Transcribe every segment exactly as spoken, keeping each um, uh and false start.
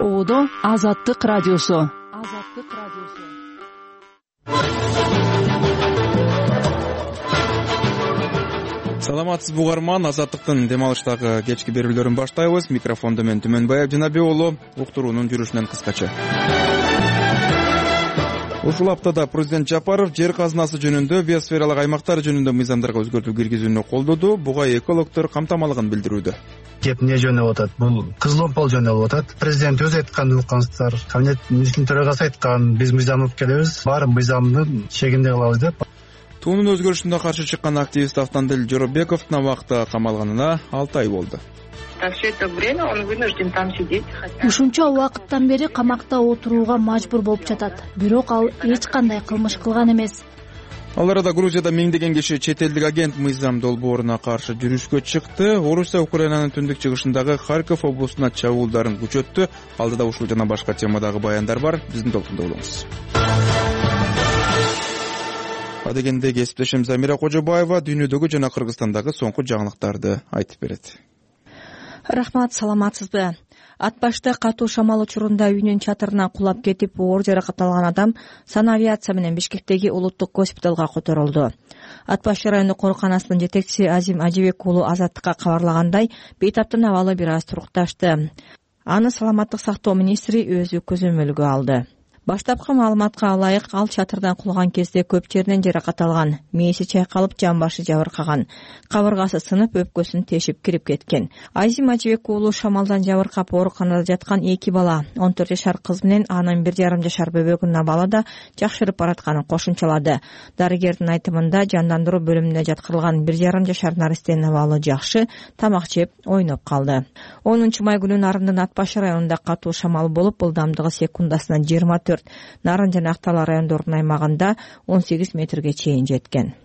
Оодо Азаттык радиосу. Азаттык радиосу. Саламатсызбы угарман, Азаттыктын дем алыштагы кечки берүүлөрүн баштайбыз. Микрофондо мен Түмөнбай Абдинабек уулу. Уктуруунун жүрүшүнөн кыскача. Ушул аптада президент Жапаров жер казынасы жөнүндө биосфералык аймактар жөнүндө мыйзамдарга өзгөртүү киргизүүнү колдоду. Буга экологдор камтамалыгын билдирүүдө. Кеп не жөнү болуп атат? Бул кызыл жөнү болуп атат. Президент өзү айтканды уккансыздар. Кабинет мискин төрагасы айткан, биз мыйзам алып келебиз, баарын мыйзамдын чегинде кылабыз деп. Туунун өзгөрүшүнө каршы чыккан активист Автандил Жоробековдун абакта камалганына алты ай болду. Все это время он вынужден там сидеть. Ушунча убакыттан бери камакта отурууга мажбур болуп жатат. Бирок ал эч кандай кылмыш кылган эмес. Ал арада Грузияда миңдеген киши чет элдик агент мыйзам долбооруна каршы жүрүшкө чыкты. Орусия Украинанын түндүк чыгышындагы Харьков облусуна чабуулдарын күчөттү. Алдыда ушул жана башка темадагы баяндар бар. Биздин толкунда болуңуз. Адегенде кесиптешим Замира Кожобаева дүйнөдөгү жана Кыргызстандагы соңку жаңылыктарды айтып берет. Рахмат, саламатсызбы? Ат башта катуу шамал учурунда үйүнүн чатырына кулап кетип, оор жаракат алган адам санавиация менен Бишкектеги улуттук госпиталга которулду. Ат баш райондук ооруканасынын жетекчиси Азим Ажибек уулу Азаттыкка кабарлагандай, бейтаптын абалы бир аз турукташты. Аны саламаттык сактоо министри өзү көзөмөлгө алды. Баштапкы маалыматка ылайык, ал чатырдан кулган кезде көп жеринен жаракат алган, мээси чайкалып, жан башы жабыркаган, кабыргасы сынып, өпкөсүн тешип кирип кеткен. Азим Ажибек уулу шамалдан жабыркап ооруканада жаткан эки бала, он төрт жашар кыз менен анын бир жарым жашар бөбөгүнүн абалы да жакшырып баратканын кошумчалады. Дарыгердин айтымында, жандандыруу бөлүмүнө жаткырылган бир жарым жашар наристенин абалы жакшы, тамак жеп, ойноп калды. онунчу май күнү Нарындын Ат баш районунда катуу шамал болуп, ылдамдыгы секундасына жыйырма төрт, Нарын жана Актала райондорунун аймагында он сегиз метрге чейин жеткен.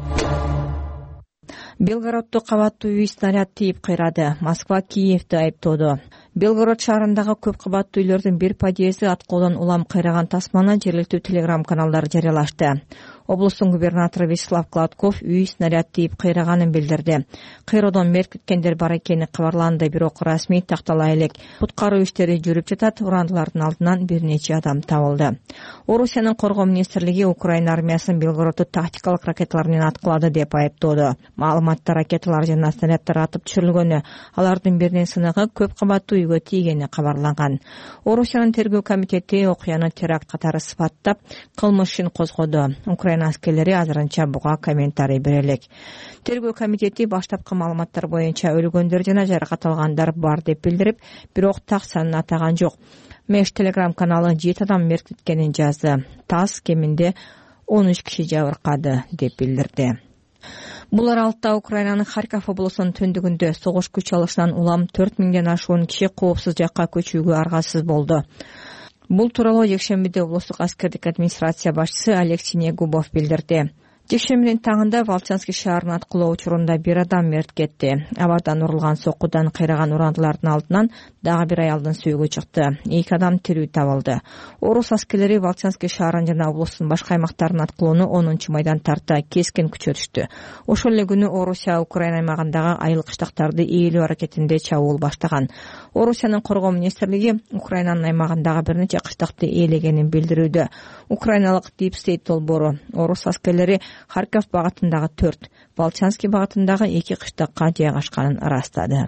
Белгороддо кабаттуу үй снаряд тийип кыйрады. Москва Киевди айыптоодо. Белгород шаарындагы көп кабаттуу үйлөрдүн бир подъезди аткоодон улам кыйраган тасманы жергиликтүү телеграм каналдары жарыялашты. Облустун губернатору Вячеслав Гладков үй снаряд тийип кыйраганын билдирди. Кыйроодон мерт кеткендер бар экени кабарланды, бирок расмий тактала элек. Куткаруу иштери жүрүп жатат, урандылардын алдынан бир нече адам табылды. Орусиянын коргоо министрлиги Украина армиясын Белгородду тактикалык ракеталар менен аткылады деп айыптоодо. Маалыматта ракеталар жана снаряддар атып түшүрүлгөнү, алардын биринин сыныгы көп кабаттуу үйгө тийгени кабарланган. Орусиянын тергөө комитети окуяны теракт катары сыпаттап, кылмыш ишин козгоду. Украина аскерлери азырынча буга комментарий бере элек. Тергөө комитети баштапкы маалыматтар боюнча өлгөндөр жана жаракат алгандар бар деп билдирип, бирок так санын атаган жок. Меш телеграм каналы жети адам мерт кеткенин жазды. ТАСС кеминде он үч киши жабыркады деп билдирди. Бул аралыкта Украинанын Харьков облусунун түндүгүндө согуш күч алышынан улам төрт миңден ашуун киши коопсуз жакка көчүүгө аргасыз болду. Бул тууралуу жекшембиде облустук аскердик администрация башчысы Алексей Негубов билдирди. Жекшембинин таңында Волчанский шаарынын аткылоо учурунда бир адам мерт кетти. Абардан урулган соккудан кыйраган урандылардын алдынан дагы бир аялдын сүйөгү чыкты. Эки адам тирүү табылды. Орус аскерлери Волчанский шаарынын жана облустун башка аймактарынын аткылоону онунчу майдан тарта кескин күчөтүштү. Ошол эле күнү Орусия Украина аймагындагы айыл кыштактарды ээлөө аракетинде чабуул баштаган. Орусиянын коргоо министрлиги Украинанын аймагындагы бир нече кыштакты ээлегенин билдирүүдө. Украиналык Deep State долбоору Орус аскерлери Харьков багытындагы төрт, Волчанский багытындагы эки кыштакка жайгашканын ырастады.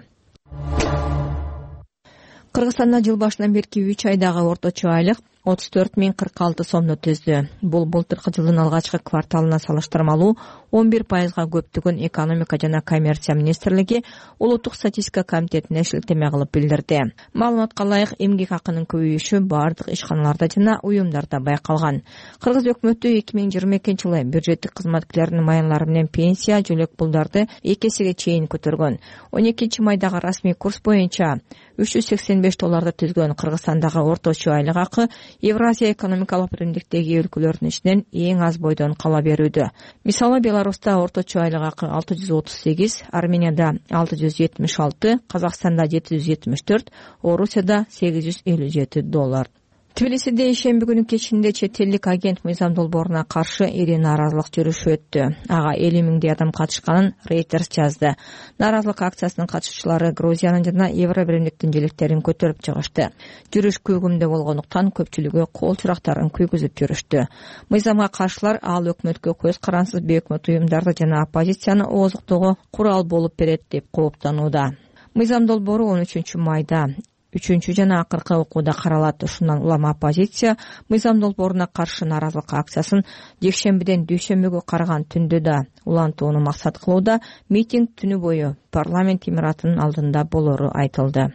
Кыргызстанда жыл башынан берки үч айдагы орточо айлык отуз төрт миң кырк алты сомду түздү. Бул былтыркы жылдын алгачкы кварталына салыштырмалуу он бир пайызга көптүгүн экономика жана коммерция министрлиги улуттук статистика комитетине шилтеме кылып билдирди. Маалыматка ылайык, эмгек акынын көбөйүшү бардык ишканаларда жана уюмдарда байкалган. Кыргыз өкмөтү эки миң жыйырма экинчи жылы бюджеттик кызматкерлердин маянлары менен пенсия, жөлөк пулдарды эки эсеге чейин көтөргөн. он экинчи майдагы расмий курс боюнча үч жүз сексен беш долларды түзгөн Кыргызстандагы орточо айлык акы Евразия экономикалык биримдиктеги өлкөлөрдүн ичинен эң аз бойдон кала берүүдө. Мисалы, Беларуста орточо айлык акы алты жүз отуз сегиз, Арменияда алты жүз жетимиш алты, Казакстанда жети жүз жетимиш төрт, Орусияда сегиз жүз элүү жети доллар. Тбилисиде ишемби күнү кечинде чет элдик агент мыйзам долбооруна каршы ири нааразылык жүрүшү өттү. Ага элүү миңдей адам катышканын Reuters жазды. Нааразылык акциясынын катышуучулары Грузиянын жана Евробиримдиктин желектерин көтөрүп чыгышты. Жүрүш күйгүмдө болгондуктан көпчүлүгү кол чурактарын күйгүзүп жүрүштү. Мыйзамга каршылар ал өкмөткө көз карансыз бейөкмөт уюмдарды жана оппозицияны ооздуктоого курал болуп берет деп кооптанууда. Мыйзам долбоору он үчүнчү майда үчүнчү жана акыркы окууда каралат. Ушундан улам оппозиция мыйзам долбооруна каршы нааразылык акциясын жекшембиден дүйшөмбүгө караган түндө да улантууну максат кылууда. Митинг түнү бою парламент имаратынын алдында болору айтылды.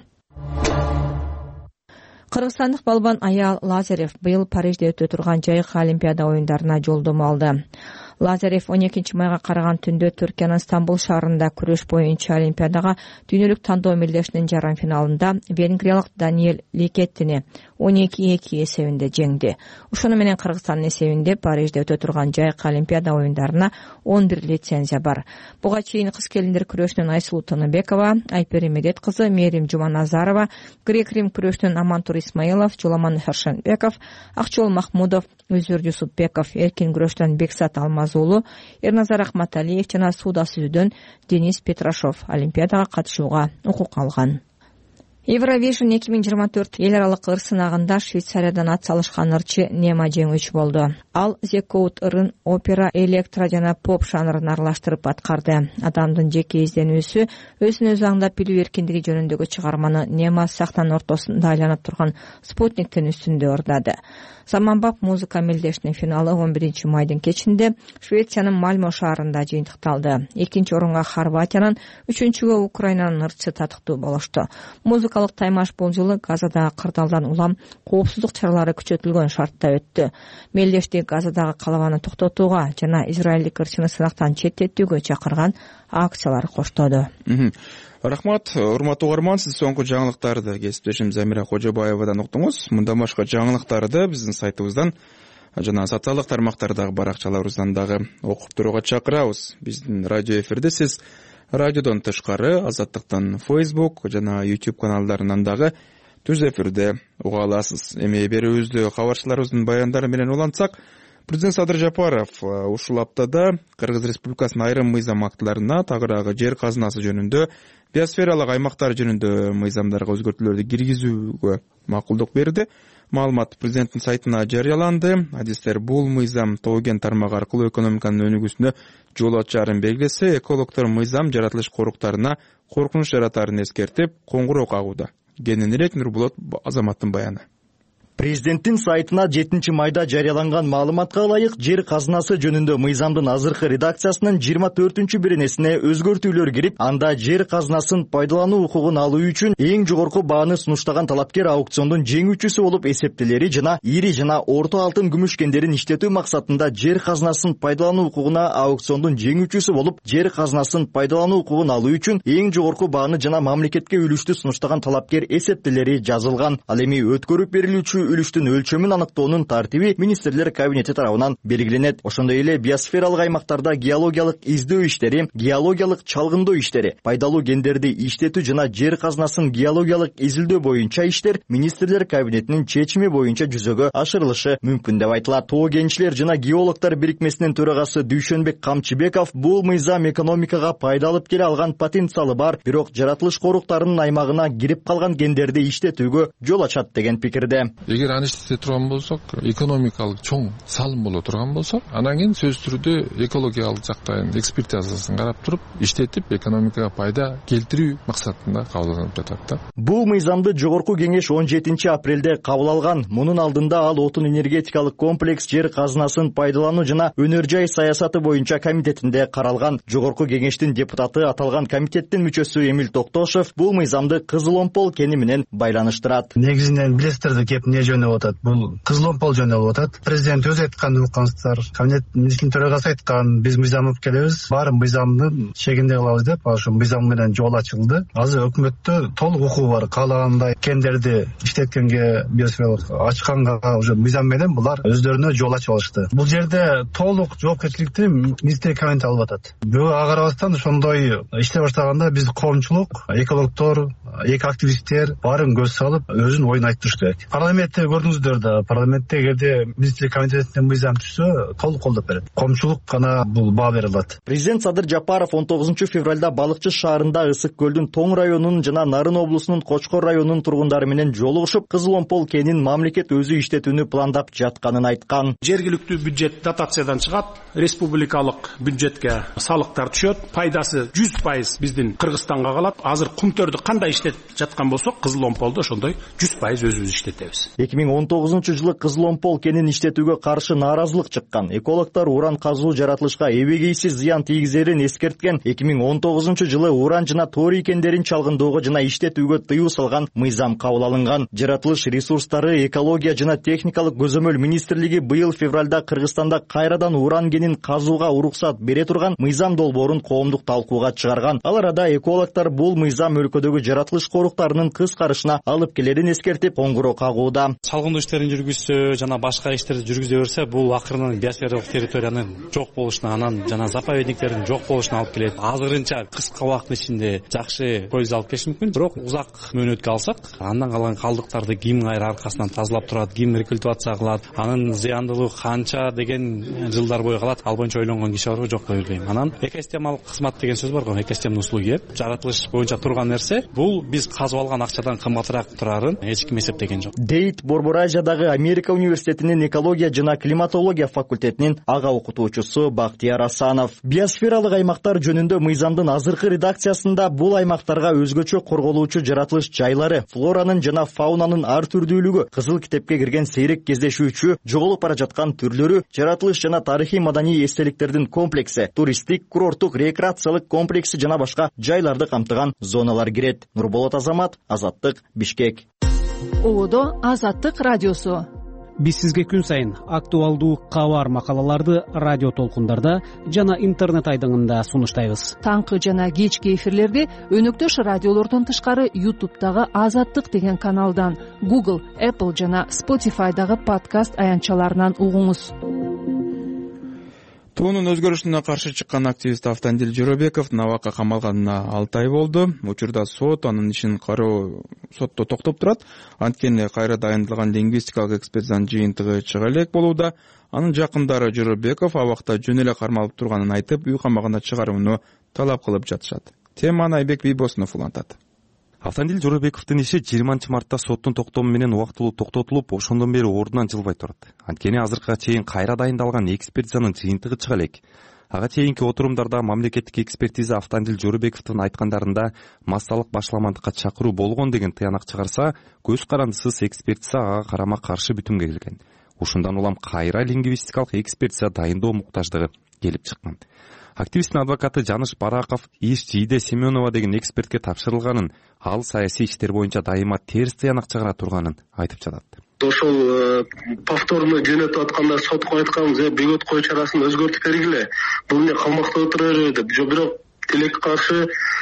Кыргызстандык балбан Аял Лазарев быйыл Парижде өтө турган жайык олимпиада оюндарына жолдомо алды. Лазарев он экинчи майга караган түндө Түркиянын Стамбул шаарында күрөш боюнча олимпиадага дүйнөлүк тандоо мелдешинин жарым финалында венгриялык Даниэль Ликеттини он эки эки эсебинде жеңди. Ошону менен Кыргызстандын эсебинде Парижде өтө турган жайык олимпиада оюндарына он бир лицензия бар. Буга чейин кыз келиндер күрөшүнөн Айсулуу Тыныбекова, Айпери Медет кызы Мерим Жуманазарова, грек-рим күрөшүнөн Амантур Исмаилов, Жуламан Хершенбеков, Акчол Махмудов, Өзүр Жусупбеков, эркин күрөштөн Бексат Алмазуулу, Эрназар Ахматалиев жана сууда сүзүүдөн Денис Петрашов олимпиадага катышууга укук алган. Евровижн эки миң жыйырма төрт эл аралык ыр сынагында Швейцариядан ат салышкан ырчы Нема жеңүүчү болду. Ал The Code ырын опера, электро жана поп жанрын аралаштырып аткарды. Адамдын жеке изденүүсү, өзүн өзү аңдап билүү эркиндиги жөнүндөгү чыгарманы Нема сахнанын ортосунда айланып турган спутниктин үстүндө ырдады. Заманбап музыка мелдешинин финалы он биринчи майдын кечинде Швециянын Мальмо шаарында жыйынтыкталды. Экинчи орунга Хорватиянын, үчүнчүгө Украинанын ырчысы татыктуу болушту. Музыкалык таймаш бул жылы Газадагы кырдаалдан улам коопсуздук чаралары күчөтүлгөн шартта өттү. Мелдешти Газадагы калабаны токтотууга жана израилдик ырчыны сынактан четтетүүгө чакырган акциялар коштоду. Рахмат, урматтуу угарман, сиз соңку жаңылыктарды кесиптешим Замира Кожобаевадан уктуңуз. Мындан башка жаңылыктарды биздин сайтыбыздан жана социалдык тармактардагы баракчаларыбыздан дагы окуп турууга чакырабыз. Биздин радио эфирде сиз радиодон тышкары Азаттыктын Facebook жана YouTube каналдарынан дагы түз эфирде уга аласыз. Эми берүүбүздү кабарчыларыбыздын баяндары менен улантсак, Президент Садыр Жапаров ушул аптада Кыргыз Республикасынын айрым мыйзам актыларына, тагыраагы жер казынасы жөнүндө, биосфералык аймактар жөнүндө мыйзамдарга өзгөртүүлөрдү киргизүүгө макулдук берди. Маалымат президенттин сайтына жарыяланды. Адистер бул мыйзам Тоо-кен тармагы аркылуу экономиканын өнүгүүсүнө жол ачаарын белгилесе, экологдор мыйзам жаратылыш коруктарына коркунуч жаратаарын эскертип, коңгуроо кагууда. Кененирээк Нурбулот Азаматтын баяны. Президенттин сайтына жетинчи майда жарыяланган маалыматка ылайык, жер казынасы жөнүндө мыйзамдын азыркы редакциясынын жыйырма төртүнчү беренесине өзгөртүүлөр кирип, анда жер казынасын пайдалануу укугун алуу үчүн эң жогорку бааны сунуштаган талапкер аукциондун жеңүүчүсү болуп эсептелери жана ири жана орто алтын күмүш кендерин иштетүү максатында жер казынасын пайдалануу укугуна аукциондун жеңүүчүсү болуп, жер казынасын пайдалануу укугун алуу үчүн эң жогорку бааны жана мамлекетке үлүштү сунуштаган талапкер эсептелери жазылган. Ал эми өткөрүп берилүүчү үлүштүн өлчөмүн аныктоонун тартиби министрлер кабинети тарабынан белгиленет. Ошондой эле биосфералык аймактарда геологиялык издөө иштери, геологиялык чалгындоо иштери, пайдалуу кендерди иштетүү жана жер казынасын геологиялык изилдөө боюнча иштер министрлер кабинетинин чечими боюнча жүзөгө ашырылышы мүмкүн деп айтылат. Тоо кенчилер жана геологдор бирикмесинин төрагасы Дүйшөнбек Камчыбеков бул мыйзам экономикага пайда алып келе алган потенциалы бар, бирок жаратылыш коруктарынын аймагына кирип калган кендерди иштетүүгө жол ачат деген пикирде. Эгер аны иштете турган болсок, экономикалык чоң салым боло турган болсо, анан кийин сөзсүз түрдө экологиялык жактан экспертизасын карап туруп, иштетип экономикага пайда келтирүү максатында кабылданып жатат да. Бул мыйзамды жогорку кеңеш он жетинчи апрелде кабыл алган. Мунун алдында ал отун энергетикалык комплекс жер казынасын пайдалануу жана өнөр жай саясаты боюнча комитетинде каралган. Жогорку кеңештин депутаты аталган комитеттин мүчөсү Эмил Токтошев бул мыйзамды Кызыл Омпол кени менен байланыштырат. Негизинен билесиздер кеп не жөнүп атат. Бул Кызыл Омпол жөнүп атат. Президент өзү айткан уккансыздар. Кабинет министринин төрагасы айткан, биз мыйзам алып келебиз, баарын мыйзамдын чегинде кылабыз деп, ошо мыйзам менен жол ачылды. Азыр өкмөттө толук укугу бар. Каалагандай кендерди иштеткенге, биосфералык ачканга уже мыйзам менен булар өздөрүнө жол ачып алышты. Бул жерде толук жоопкерчиликти министрлик кабинети алып атат. Буга карабастан ошондой иштей баштаганда биз коомчулук, экологдор, эки активисттер баарын көз салып өзүнүн оюн айтыш керек. Парламент парламентте көрдүңүздөр да, парламентте эгерде министрлик комитетинен мыйзам түшсө толук колдоп берет. Коомчулук гана бул баа бере алат. Президент Садыр Жапаров он тогузунчу февралда Балыкчы шаарында Ысык көлдүн Тоң районунун жана Нарын облусунун Кочкор районунун тургундары менен жолугушуп, Кызыл Омпол кенин мамлекет өзү иштетүүнү пландап жатканын айткан. Жергиликтүү бюджет дотациядан чыгат, республикалык бюджетке салыктар түшөт, пайдасы жүз пайыз биздин Кыргызстанга калат. Азыр кумтөрдү кандай иштетип жаткан болсок, Кызыл Омполдо ошондой жүз пайыз өзүбүз иштетебиз. эки миң он тогузунчу жылы Кызыл Омпол кенин иштетүүгө каршы нааразылык чыккан. Экологдор уран казуу жаратылышка эбегейсиз зыян тийгизерин эскерткен. эки миң он тогузунчу жылы уран жана торий кендерин чалгындоого жана иштетүүгө тыюу салган мыйзам кабыл алынган. Жаратылыш ресурстары, экология жана техникалык көзөмөл министрлиги быйыл февралда Кыргызстанда кайрадан уран кенин казууга уруксат бере турган мыйзам долбоорун коомдук талкууга чыгарган. Ал арада экологдор бул мыйзам өлкөдөгү жаратылыш коруктарынын кыскарышына алып келерин эскертип, коңгуроо кагууда. Салгындоо иштерин жүргүзсө жана башка иштерди жүргүзө берсе, бул акырынан биосфералык территориянын жок болушуна, анан жана заповедниктердин жок болушуна алып келет. Азырынча кыска убакыттын ичинде жакшы польза алып келиш мүмкүн, бирок узак мөөнөткө алсак, андан калган калдыктарды ким кайра аркасынан тазалап турат, ким рекультивация кылат, анын зыяндуулугу канча деген жылдар бою калат, ал боюнча ойлонгон киши барбы, жок деп ойлойм. Анан экосистемалык кызмат деген сөз бар го, экосистемный услуги деп жаратылыш боюнча турган нерсе, бул биз казып алган акчадан кымбатыраак турарын эч ким эсептеген жок. Дейт Борборайжадагы Америка университетинин экология жана климатология факультетинин ага окутуучусу Бактияр Асанов. Биосфералык аймактар жөнүндө мыйзамдын азыркы редакциясында бул аймактарга өзгөчө корголуучу жаратылыш жайлары, флоранын жана фаунанын ар түрдүүлүгү, кызыл китепке кирген сейрек кездешүүчү, жоголуп бара жаткан түрлөрү, жаратылыш жана тарыхый маданий эстеликтердин комплекси, туристтик, курорттук, рекреациялык комплекси жана башка жайларды камтыган зоналар кирет. Нурболот Азамат, Азаттык, Бишкек. Ободо Азаттык радиосу. Биз сизге күн сайын актуалдуу кабар макалаларды радио толкундарда жана интернет айдыңында сунуштайбыз. Таңкы жана кечки эфирлерди өнөктөш радиолордон тышкары ютубтагы Азаттык деген каналдан, Google, Apple жана Spotify'дагы подкаст аянтчаларынан угуңуз. Туунун өзгөрүшүнө каршы чыккан активист Автандил Жоробеков набакка камалганына алты ай болду. Учурда сот анын ишин кароо сотто токтоп турат. Анткени кайра дайындалган лингвистикалык экспертизанын жыйынтыгы чыга элек болууда. Анын жакындары Жоробеков абакта жөн эле кармалып турганын айтып, үй камагына чыгарууну талап кылып жатышат. Теманы Айбек Бийбосунов улантат. Автандил Жоробековдун иши жыйырманчы мартта соттун токтому менен убактылуу токтотулуп, ошондон бери ордунан жылбай турат. Анткени азыркыга чейин кайра дайындалган экспертизанын жыйынтыгы чыга элек. Ага чейинки отурумдарда мамлекеттик экспертиза Автандил Жоробековдун айткандарында массалык башаламандыкка чакыруу болгон деген тыянак чыгарса, көз карандысыз экспертиза ага карама каршы бүтүмгө келген. Ушундан улам кайра лингвистикалык экспертиза дайындоо муктаждыгы келип чыккан. Активисттин адвокаты Жаныш Бараков иш Жийде Семенова деген экспертке тапшырылганын, ал саясий иштер боюнча дайыма терс тыянак чыгара турганын айтып жатат. Ошол повторно жөнөтүп атканда сотко айтканбыз, бөгөт кою чарасын өзгөртүп бергиле. Бул эмне камакта отура береби деп. Бирок тилекке каршы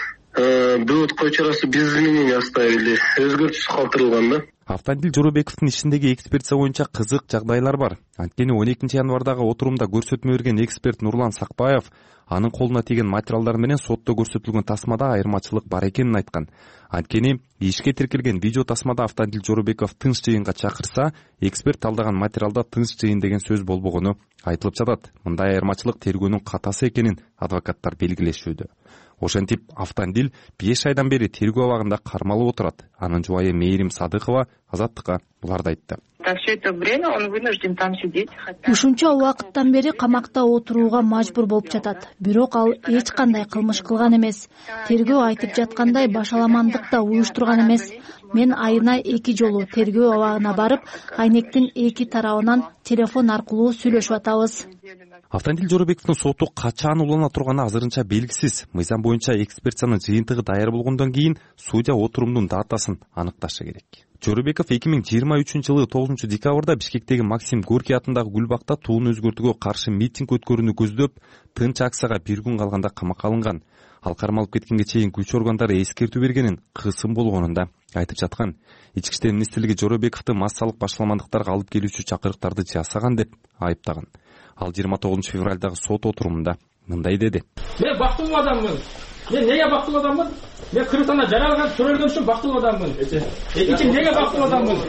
бөгөт кою чарасы биздин мнение оставили. Өзгөртүүсүз калтырылган да. Автандил Жоробековдун ишиндеги экспертиза боюнча кызык жагдайлар бар. Анткени он экинчи январдагы отурумда көрсөтмө берген эксперт Нурлан Сакбаев анын колуна тийген материалдар менен сотто көрсөтүлгөн тасмада айырмачылык бар экенин айткан. Анткени ишке тиркелген видео тасмада Автандил Жоробеков тынч жыйынга чакырса, эксперт талдаган материалда тынч жыйын деген сөз болбогону айтылып жатат. Мындай айырмачылык тергөөнүн катасы экенин адвокаттар белгилешүүдө. Ошентип Автандил беш айдан бери тергөө абагында кармалып отурат. Анын жубайы Мээрим Садыкова Азаттыкка буларды айтты. Все это время он вынужден там сидеть. Ушунча убакыттан бери камакта отурууга мажбур болуп жатат. Бирок ал эч кандай кылмыш кылган эмес. Тергөө айтып жаткандай башаламандык да уюштурган эмес. Мен айына эки жолу тергөө абагына барып, айнектин эки тарабынан телефон аркылуу сүйлөшүп атабыз. Автандил Жоробековдун соту качан улана турганы азырынча белгисиз. Мыйзам боюнча экспертизанын жыйынтыгы даяр болгондон кийин судья отурумдун датасын аныкташы керек. Жоробеков эки миң жыйырма үчүнчү жылы тогузунчу декабрда Бишкектеги Максим Горький атындагы Гүлбакта туун өзгөртүүгө каршы митинг өткөрүүнү көздөп, тынч акцияга бир күн калганда камакка алынган. Ал кармалып кеткенге чейин күч органдары эскертүү бергенин, кысым болгонун да айтып жаткан. Ички иштер министрлиги Жоробековду массалык башаламандыктарга алып келүүчү чакырыктарды жасаган деп айыптаган. Ал жыйырма тогузунчу февралдагы сот отурумунда мындай деди. Мен бактылуу адаммын. Мен неге бактылуу адаммын? Мен Кыргызстанда жаралган төрөлгөн үчүн бактылуу адаммын. Эки неге бактылуу адаммын?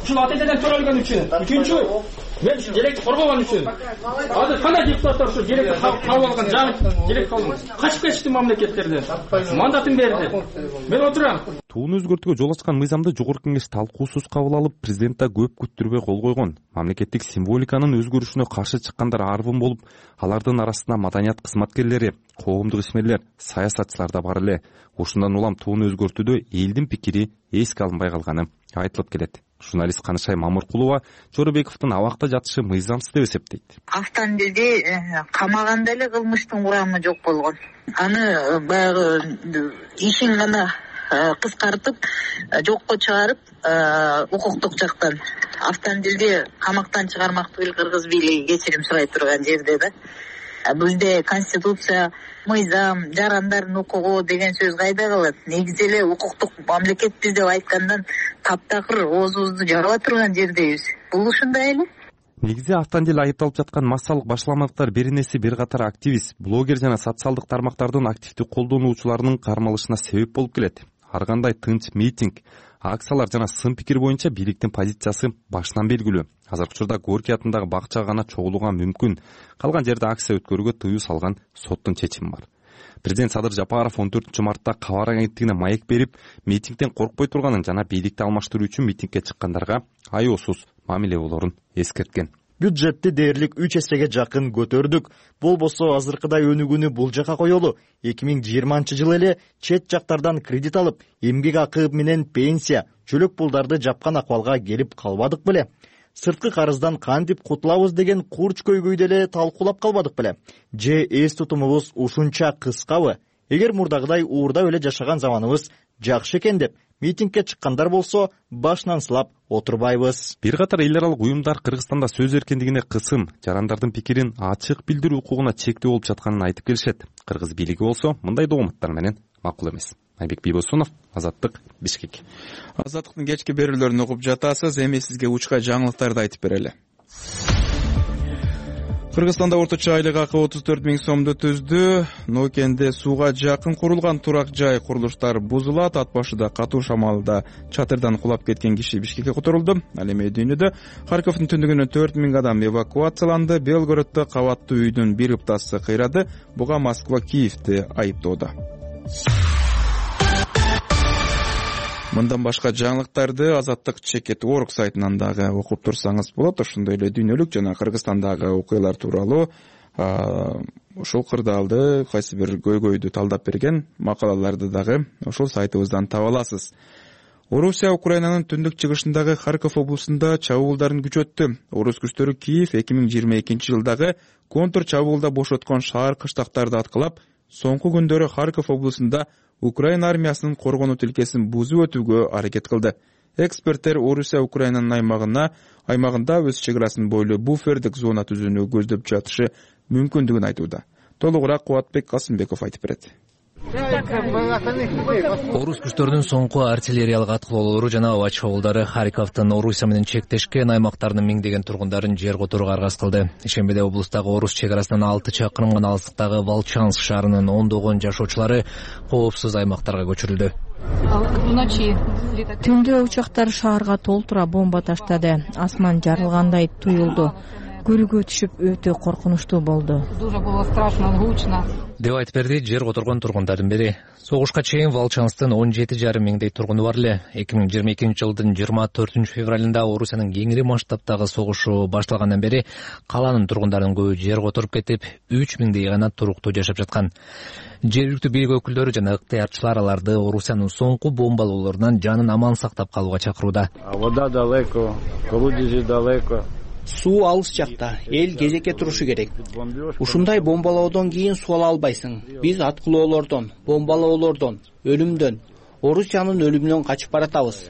ушул АТТден төрөлгөн үчүн, үчүнчү мен желекти коргогон үчүн. Азыр кандай депутаттар ушул желекти кабыл алган, жаңы желек кабыл качып кетишти мамлекеттерден. Мандатын берди. Мен отурам. Тууну өзгөртүүгө жол ачкан мыйзамды жогорку кеңеш талкуусуз кабыл алып, президент да көп күттүрбөй кол койгон. Мамлекеттик символиканын өзгөрүшүнө каршы чыккандар арбын болуп, алардын арасында маданият кызматкерлери, коомдук ишмерлер, саясатчылар да бар эле. Ушундан улам тууну өзгөртүүдө элдин пикири эске алынбай калганы айтылып келет. Журналист Канышай Мамыркулова Жоробековдун абакта жатышы мыйзамсыз деп эсептейт. Автомобилде камаганда эле кылмыштын курамы жок болгон. Аны баягы ишин гана кыскартып, жокко чыгарып, укуктук жактан автомобилди камактан чыгармак түгүл кыргыз бийлиги кечирим сурай турган жерде да. Бизде конституция, мыйзам, жарандардын укугу деген сөз кайда калат? Негизи эле укуктук мамлекетпиз деп айткандан таптакыр оозубузду жаба турган жердебиз. Бул ушундай эле. Негизи автомобиль айыпталып жаткан массалык башаламалыктар беренеси бир катар активист, блогер жана социалдык тармактардын активдүү колдонуучуларынын кармалышына себеп болуп келет. Ар кандай тынч митинг, акциялар жана сын пикир боюнча бийликтин позициясы башынан белгилүү. Азыркы учурда Горький атындагы бакчага гана чогулууга мүмкүн. Калган жерде акция өткөрүүгө тыюу салган соттун чечими бар. Президент Садыр Жапаров он төртүнчү мартта кабар агенттигине маек берип, митингден коркпой турганын жана бийликти алмаштыруу үчүн митингге чыккандарга аяосуз мамиле болорун эскерткен. Бюджетти дээрлик үч эсеге жакын көтөрдүк. Болбосо азыркыдай өнүгүүнү бул жака коелу. эки миң жыйырманчы жылы эле чет жактардан кредит алып, эмгек акы менен пенсия, чөлөк пулдарды жапкан акыбалга келип калбадык беле? Сырткы карыздан кантип кутулабыз деген курч көйгөйдө эле талкуулап калбадык беле? Же эс тутумубуз ушунча кыскабы? Эгер мурдагыдай уурдап эле жашаган заманыбыз жакшы экен деп митингге чыккандар болсо, башынан сылап отурбайбыз. Бир катар эл аралык уюмдар Кыргызстанда сөз эркиндигине кысым, жарандардын пикирин ачык билдирүү укугуна чектөө болуп жатканын айтып келишет. Кыргыз бийлиги болсо, мындай дооматтар менен макул эмес. Айбек Бийбосунов, Азаттык, Бишкек. Азаттыктын кечки берүүлөрүн угуп жатасыз, эми сизге учка жаңылыктарды айтып берели. Кыргызстанда орточо айлык акы отуз төрт миң сомду түздү. Нокенде сууга жакын курулган турак жай курулуштар бузулат. Ат башыда катуу шамалда чатырдан кулап кеткен киши Бишкекке которулду. Ал эми дүйнөдө Харьковдун түндүгүнөн төрт миң адам эвакуацияланды. Белгороддо кабаттуу үйдүн бир ыптасы кыйрады. Буга Москва Киевди айыптоодо. Мындан башка жаңылыктарды Азаттык чекет точка орг сайтынан дагы окуп турсаңыз болот. Ошондой эле дүйнөлүк жана Кыргызстандагы окуялар тууралуу ушул кырдаалды, кайсы бир көйгөйдү талдап берген макалаларды дагы ошол сайтыбыздан таба аласыз. Орусия Украинанын түндүк чыгышындагы Харьков облусунда чабуулдарын күчөттү. Орус күчтөрү Киев эки миң жыйырма экинчи жылдагы контр чабуулда бошоткон шаар кыштактарды аткылап, соңку күндөрү Харьков облусунда Украина армиясынын коргонуу тилкесин бузуп өтүүгө аракет кылды. Эксперттер Орусия Украинанын аймагына аймагында өз чегарасын бойлуу буфердик зона түзүүнү көздөп жатышы мүмкүндүгүн айтууда. Толугураак Кубатбек Касымбеков айтып берет. Орус күчтөрүнүн соңку артиллериялык аткылоолору жана аба чабуулдары Харьковдун Орусия менен чектешкен аймактарынын миңдеген тургундарын жер которууга аргасыз кылды. Ишембиде облустагы орус чегарасынан алты чакырым гана алыстыктагы Волчанск шаарынын ондогон жашоочулары коопсуз аймактарга көчүрүлдү. Түндө учактар шаарга толтура бомба таштады. Асман жарылгандай туюлду. Көрүүгө түшүп өтө коркунучтуу болду деп айтып берди жер которгон тургундардын бири. Согушка чейин Волчанстын он жети жарым миңдей тургуну бар эле. эки миң жыйырма экинчи жылдын жыйырма төртүнчү февралында Орусиянын кеңири масштабтагы согушу башталгандан бери каланын тургундарынын көбү жер которуп кетип, үч миңдей гана туруктуу жашап жаткан. Жергиликтүү бийлик өкүлдөрү жана ыктыярчылар аларды Орусиянын соңку бомбалоолорунан жанын аман сактап калууга чакырууда. Вода далеко, колодези далеко. Суу алыс жакта, эл кезекке турушу керек. Ушундай бомбалоодон кийин суу ала албайсың. Биз аткылоолордон, бомбалоолордон, өлүмдөн, Орусиянын өлүмүнөн качып баратабыз.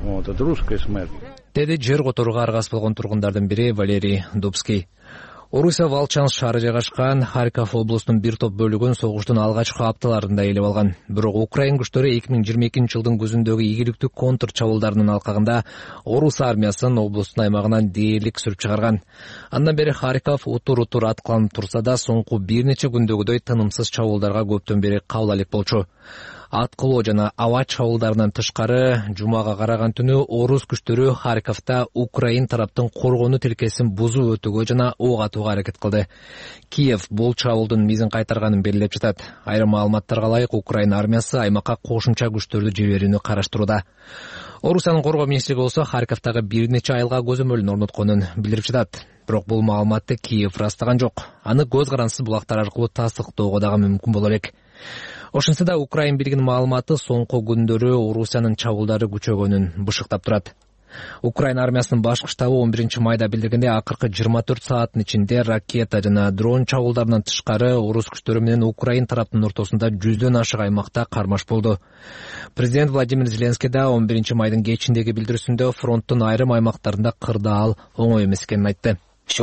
Деди жер которууга аргасыз болгон тургундардын бири Валерий Дубский. Орусия Волчанск шаары жайгашкан Харьков облусунун бир топ бөлүгүн согуштун алгачкы апталарында ээлеп алган. Бирок Украин күчтөрү эки миң жыйырма экинчи жылдын күзүндөгү ийгиликтүү контр чабуулдарынын алкагында орус армиясын облустун аймагынан дээрлик сүрүп чыгарган. Андан бери Харьков утур-утур аткыланып турса да, соңку бир нече күндөгүдөй тынымсыз чабуулдарга көптөн бери кабыл алек болчу. аткылоо жана аба чабуулдарынан тышкары жумага караган түнү орус күчтөрү Харьковдо Украин тараптын коргонуу тилкесин бузуу өтүүгө жана ок атууга аракет кылды. Киев бул чабуулдун мизин кайтарганын белгилеп жатат. Айрым маалыматтарга ылайык Украин армиясы аймакка кошумча күчтөрдү жиберүүнү караштырууда. Орусиянын коргоо министрлиги болсо Харьковдогу бир нече айылга көзөмөлүн орнотконун билдирип жатат. Бирок бул маалыматты Киев ырастаган жок. Аны көз карансыз булактар аркылуу тастыктоого дагы мүмкүн боло элек. Ошентсе да Украин бийлигинин маалыматы соңку күндөрү Орусиянын чабуулдары күчөгөнүн бышыктап турат. Украин армиясынын башкы штабы он биринчи майда билдиргендей, акыркы жыйырма төрт сааттын ичинде ракета жана дрон чабуулдарынан тышкары орус күчтөрү менен Украин тараптын ортосунда жүздөн ашык аймакта кармаш болду. Президент Владимир Зеленский да он биринчи майдын кечиндеги билдирүүсүндө фронттун айрым аймактарында кырдаал оңой эмес экенин айтты.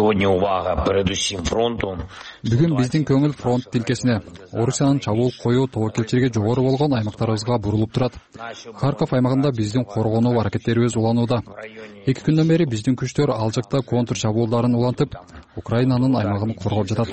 Бүгүн биздин көңүл фронт тилкесине, Орусиянын чабуул коюу тобокелчилиги жогору болгон аймактарыбызга бурулуп турат. Харьков аймагында биздин коргонуу аракеттерибиз уланууда. Эки күндөн бери биздин күчтөр алжыкта контр чабуулдарын улантып, Украинанын аймагын коргоп жатат.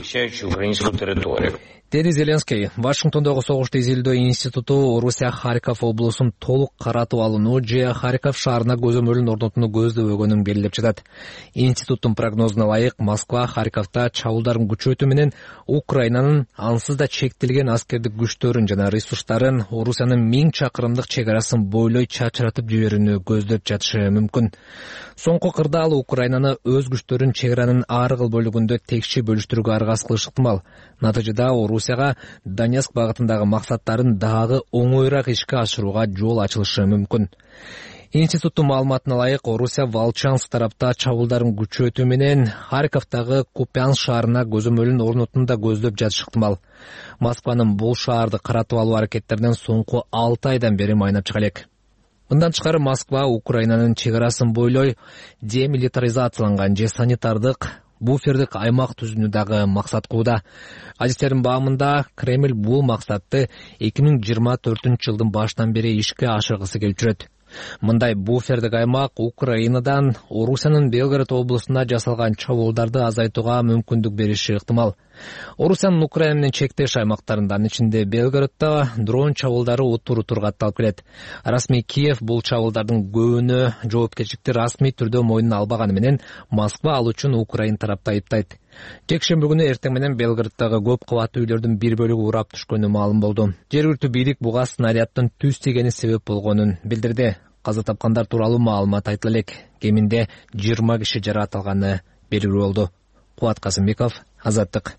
Деди Зеленский, Вашингтондогу согушту изилдөө институту Орусия Харьков облусун толук каратып алууну же Харьков шаарына көзөмөлүн орнотууну көздөбөгөнүн белгилеп жатат. Институттун прогнозуна ылайык, Москва Харьковдо чабуулдардын күчөтүү менен Украинанын ансыз да чектелген аскердик күчтөрүн жана ресурстарын Орусиянын миң чакырымдык чек арасын бойлой чачыратып жиберүүнү көздөп жатышы мүмкүн. Соңку кырдаал Украинаны өз күчтөрүн чек аранын ар кыл бөлүгүндө текши бөлүштүрүүгө аргасыз кылышы ыктымал. Натыйжада Орусияга Донецк багытындагы максаттарын дагы оңоюраак ишке ашырууга жол ачылышы мүмкүн. Институттун маалыматына ылайык, Орусия Волчанск тарапта чабуулдарын күчөтүү менен Харьковдогу Купянск шаарына көзөмөлүн орнотууну да көздөп жатышы ыктымал. Москванын бул шаарды каратып алуу аракеттеринен соңку алты айдан бери майнап чыга элек. Мындан тышкары Москва Украинанын чек арасын бойлой демилитаризацияланган же санитардык буфердик аймак түзүүнү дагы максат кууда. Адистердин баамында Кремль бул максатты эки миң жыйырма төртүнчү жылдын башынан бери ишке ашыргысы келип жүрөт. Мындай буфердик аймак Украинадан Орусиянын Белгород облусуна жасалган чабуулдарды азайтууга мүмкүндүк бериши ыктымал. Орусиянын Украина менен чектеш аймактарынын ичинде Белгороддо дрон чабуулдары утуру тургатталып келет. Расмий Киев бул чабуулдардын көбүнө жоопкерчиликти расмий түрдө мойнуна албаганы менен Москва ал үчүн Украин тарапты айыптайт. Жекшемби күнү эртең менен Белгороддогу көп кабаттуу үйлөрдүн бир бөлүгү урап түшкөнү маалым болду. Жергиликтүү бийлик буга снаряддын түз тийгени себеп болгонун билдирди. Каза тапкандар тууралуу маалымат айтыла элек. Кеминде жыйырма киши жаракат белгилүү болду. Кубат Казымбеков, Азаттык.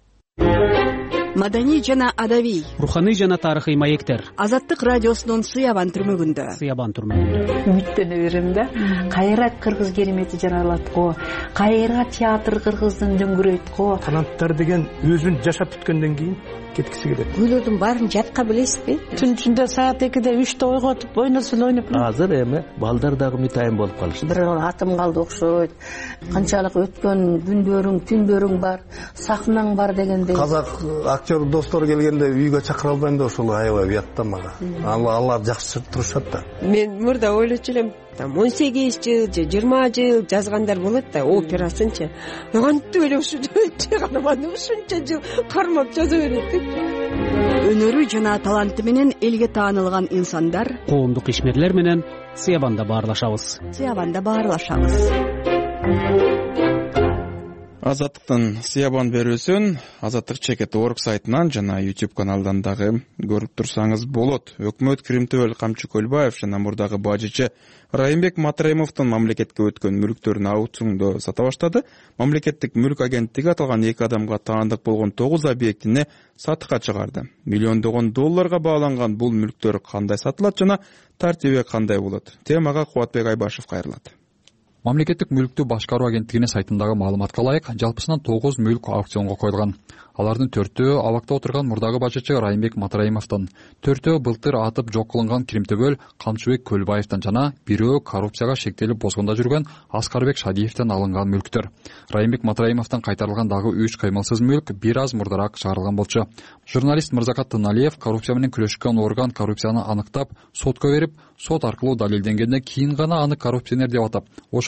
Маданий жана адабий, руханий жана тарыхый маектер. Азаттык радиосунун Сыябан түрмөгүндө. Сыябан түрмөгүндө. Үмүттөнө берем да. Кайра кыргыз керемети жаралат го. Кайра театр кыргыздын дөңгүрөйт го. Таланттар деген өзүн жашап бүткөндөн кийин кеткиси келет. Күйлөрдүн баарын жатка билесизби? Түн ичинде саат экиде үчтө ойготуп ойносун ойноп. Азыр эми балдар дагы митайым болуп калышты. Бир атым калды окшойт. Канчалык өткөн күндөрүң, түндөрүң бар, сахнаң бар дегендей. Казак актер достор келгенде үйгө чакыра албайм да ошол аябай уят да мага. Алар жакшы турушат да. Мен мурда ойлочу элем, он сегиз жыл же жыйырма жыл жазгандар болот да, операсынчы. Кантип эле ушунча канаманы ушунча жыл кармап жаза берет. Өнөрү жана таланты менен элге таанылган инсандар, коомдук ишмерлер менен Сыябанда баарлашабыз. Сыябанда баарлашабыз. Азаттыктын Сыябан берүүсүн азаттык чекит точка орг сайтынан жана YouTube каналдан дагы көрүп турсаңыз болот. Өкмөт Кримтөбөл Камчы Көлбаев жана мурдагы бажычы Райымбек Матраимовдун мамлекетке өткөн мүлктөрүн аукциондо сата баштады. Мамлекеттик мүлк агенттиги аталган эки адамга таандык болгон тогуз объектини сатыкка чыгарды. Миллиондогон долларга бааланган бул мүлктөр кандай сатылат жана тартиби кандай болот? Темага Кубатбек Айбашев кайрылат. Мамлекеттик мүлктү башкаруу агенттигинин сайтындагы маалыматка ылайык, жалпысынан тогуз мүлк аукционго коюлган. Алардын төртөө абакта отурган мурдагы бажычы Райымбек Матраимовдон, төртөө былтыр атып жок кылынган Кримтөбөл Камчыбек Көлбаевден жана бирөө коррупцияга шектелип бозгондо жүргөн Аскарбек Шадиевден алынган мүлктөр. Райымбек Матраимовдон кайтарылган дагы үч кыймылсыз мүлк бир аз мурдараак чыгарылган болчу. Журналист Мырзакат Тыналиев коррупция менен күрөшкөн орган коррупцияны аныктап, сотко берип, сот аркылуу далилденгенден кийин гана аны коррупционер деп атап, ошого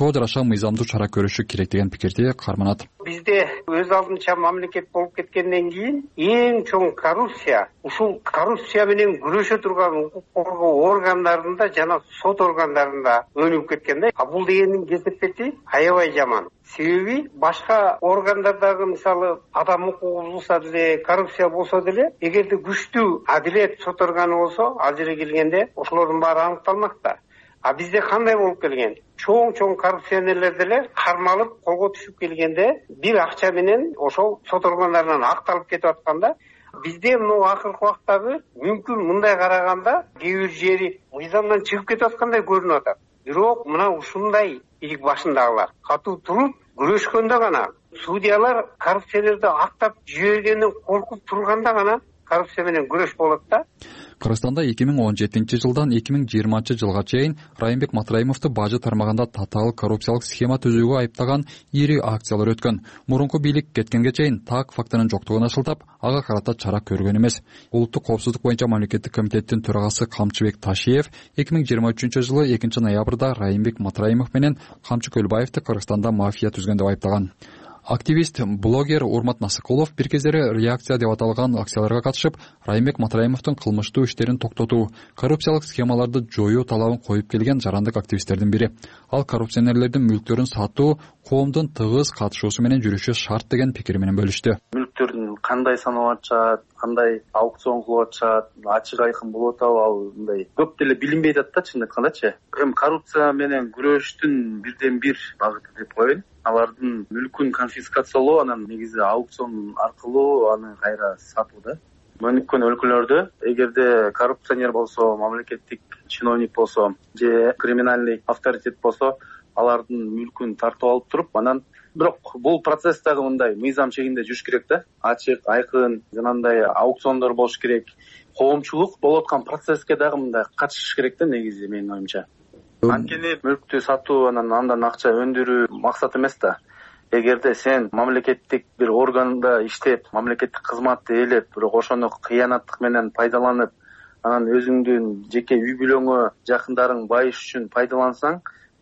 ага жараша мыйзамдуу чара көрүшү керек деген пикирди карманат. Бизде өз алдынча мамлекет болуп кеткенден кийин эң чоң коррупция ушул коррупция менен күрөшө турган укук коргоо органдарында жана сот органдарында өнүгүп кеткен да. А бул дегендин кесепети аябай жаман. Себеби башка органдардагы мисалы адам укугу бузулса деле, коррупция болсо деле, эгерде күчтүү адилет сот органы болсо, ал жерге келгенде ошолордун баары аныкталмак да. А бизде кандай болуп келген? Чоң-чоң коррупционерлер деле кармалып колго түшүп келгенде бир акча менен ошол сот органдарынан акталып кетип атканда, бизде мына акыркы убактагы мүмкүн мындай караганда кээ бир жери мыйзамдан чыгып кетип аткандай көрүнүп атат. Бирок мына ушундай илик башындагылар катуу туруп күрөшкөндө гана, судьялар коррупционерди актап жибергенден коркуп турганда гана коррупция менен күрөш болот да. Кыргызстанда эки миң он жетинчи жылдан эки миң жыйырманчы жылга чейин Райымбек Матраимовду бажы тармагында татаал коррупциялык схема түзүүгө айыптаган ири акциялар өткөн. Мурунку бийлик кеткенге чейин так фактынын жоктугун ышылтап, ага карата чара көргөн эмес. Улуттук коопсуздук боюнча мамлекеттик комитеттин төрагасы Камчыбек Ташиев эки миң жыйырма үчүнчү жылы экинчи ноябрда Райымбек Матраимов менен Камчы Көлбаевди Кыргызстанда мафия түзгөн деп айыптаган. Активист, блогер Урмат Насыкулов бир кездери реакция деп аталган акцияларга катышып, Райымбек Матраимовдун кылмыштуу иштерин токтотуу, коррупциялык схемаларды жоюу талабын коюп келген жарандык активисттердин бири. Ал коррупционерлердин мүлктөрүн сатуу коомдун тыгыз катышуусу менен жүрүшү шарт деген пикири менен бөлүштү. Мүлктөрдүн кандай саналып атышат, кандай аукцион кылып атышат, ачык айкын болуп атабы, ал мындай көп деле билинбей атат да, чындап айткандачы. Эми коррупция менен күрөштүн бирден бир багыты деп коеюн. Алардын мүлкүн конфискациялоо, анан негизи аукцион аркылуу аны кайра сатуу да. Өнүккөн өлкөлөрдө эгерде коррупционер болсо, мамлекеттик чиновник болсо, же криминалдык авторитет болсо, алардын мүлкүн тартып алып туруп, анан бирок бул процесс дагы мындай мыйзам чегинде жүрүш керек да. Ачык, айкын, жанагындай аукциондор болуш керек. Коомчулук болуп аткан процесске дагы мындай катышыш керек да, негизи менин оюмча. Анткени мүлктү сатуу анан андан акча өндүрүү максат эмес да. Эгерде сен мамлекеттик бир органда иштеп, мамлекеттик кызматты ээлеп, бирок ошону кыянаттык менен пайдаланып, анан өзүңдүн жеке үй бүлөңө, жакындарың байыш үчүн пайдалансаң,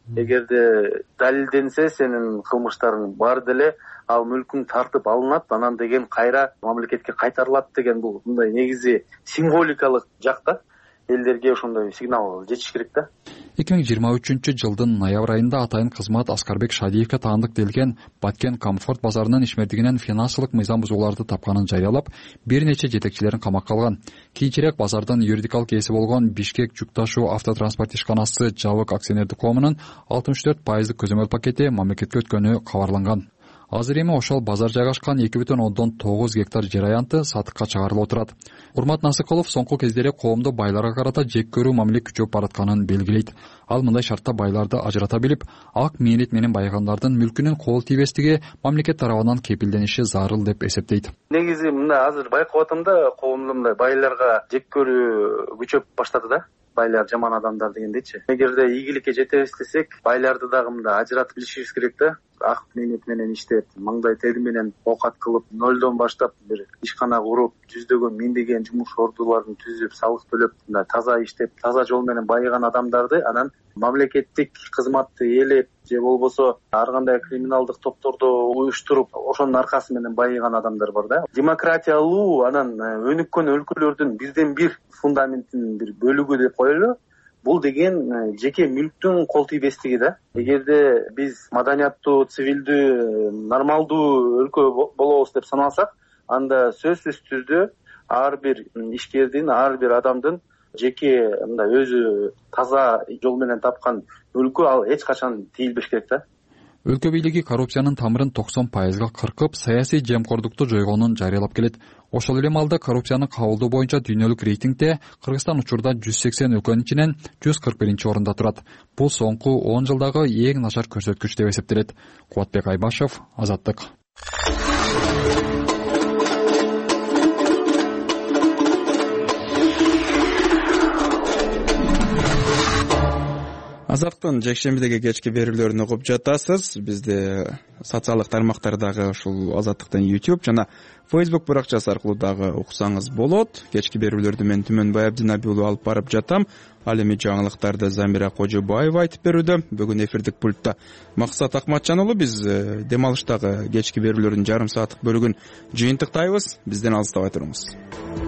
эгерде далилденсе сенин кылмыштарың бар деле, ал мүлкүң тартып алынат, анан деген кайра мамлекетке кайтарылат деген бул мындай негизи символикалык жакта. Элдерге ошондой сигнал жетиш керек да. эки миң жыйырма үчүнчү жылдын ноябрь айында атайын кызмат Аскарбек Шадиевке таандык делген Баткен Комфорт базарынын ишмердигинен финансылык мыйзам бузууларды тапканын жарыялап, бир нече жетекчилерин камакка алган. Кийинчерээк базардын юридикалык ээси болгон Бишкек жүк ташуу автотранспорт ишканасы Жабык акционердик коомунун алтымыш төрт пайыздык көзөмөл пакети мамлекетке өткөнү кабарланган. Азыр эми ошол базар жайгашкан эки бүтүн ондон тогуз гектар жер аянты сатыкка чыгарылып отурат. Урмат Насыкулов соңку кездери коомдо байларга карата жек көрүү мамиле күчөп баратканын белгилейт. Ал мындай шартта байларды ажырата билип, ак мээнет менен байыгандардын мүлкүнүн кол тийбестиги мамлекет тарабынан кепилдениши зарыл деп эсептейт. Негизи мындай азыр байкап атам да, коомдо мындай байларга жек көрүү күчөп баштады да. Байлар жаман адамдар дегендейчи. Эгерде ийгиликке жете иштесек, байларды дагы мындай ажыратып билишибиз керек да. Ак мээнет менен иштеп, маңдай тери менен оокат кылып, нөлдөн баштап бир ишкана куруп, жүздөгөн, миңдеген жумуш ордуларын түзүп, салык төлөп, мындай таза иштеп, таза жол менен байыган адамдарды анан мамлекеттик кызматты ээлеп, же болбосо ар кандай криминалдык топторду уюштуруп, ошонун аркасы менен байыган адамдар бар да. Демократиялуу анан өнүккөн өлкөлөрдүн бирден бир фундаментинин бир бөлүгү деп коелу. Бул деген жеке мүлктүн кол тийбестиги да. Эгерде биз маданияттуу, цивилдүү, нормалдуу өлкө болобуз деп санасак, анда сөзсүз түрдө ар бир ишкердин, ар бир адамдын жеке мындай өзү таза жол менен тапкан мүлкү ал эч качан тийилбеш керек да. Өлкө бийлиги коррупциянын тамырын токсон пайызга кыркып, саясий жемкордукту жойгонун жарыялап келет. Ошол эле маалда коррупцияны кабылдоо боюнча дүйнөлүк рейтингде Кыргызстан учурда жүз сексен өлкөнүн ичинен жүз кырк биринчи орунда турат. Бул соңку он жылдагы эң начар көрсөткүч деп эсептелет. Кубатбек Айбашев, Азаттык. Азаттын жекшембидеги кечки берүүлөрүн угуп жатасыз. Бизде социалдык тармактардагы ушул Азаттыктын YouTube жана Facebook баракчасы аркылуу дагы уксаңыз болот. Кечки берүүлөрдү мен Түмөнбай Абдинабий уулу алып барып жатам. Ал эми жаңылыктарды Замира Кожобаева айтып берүүдө. Бүгүн эфирдик пультта Максат Акматжан уулу. Биз дем алыштагы кечки берүүлөрдүн жарым сааттык бөлүгүн жыйынтыктайбыз. Бизден алыстабай туруңуз.